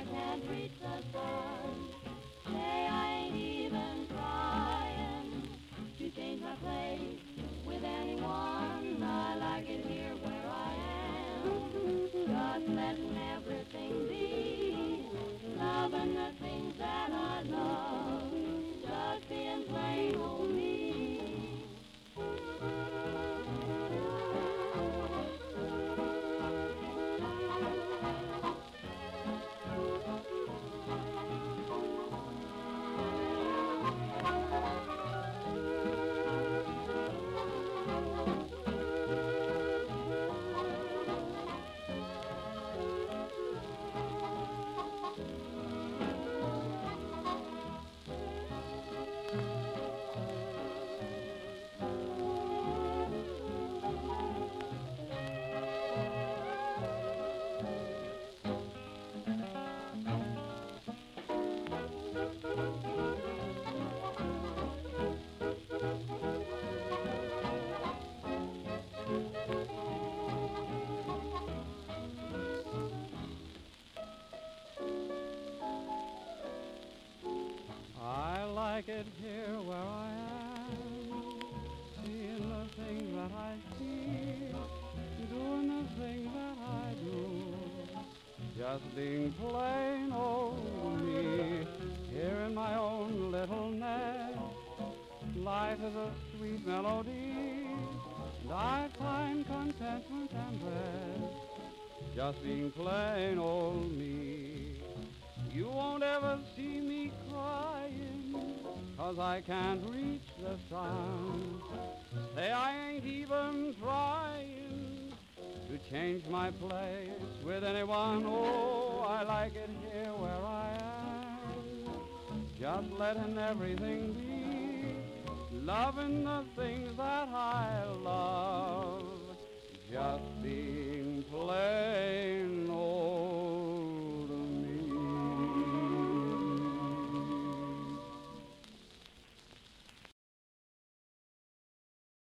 can't reach the sun. Say I ain't even trying to change my place with anyone. I like it here where I am, just letting everything be, loving the things that I love, just being plain old me. I like it here where I am, seeing the things that I see, doing the things that I do, just being plain old me, here in my own little nest. Life is a sweet melody, and I find contentment and rest, just being plain old me. You won't ever see me crying, 'cause I can't reach the sun. Say I ain't even trying to change my place with anyone. Oh, I like it here where I am, just letting everything be, loving the things that I love.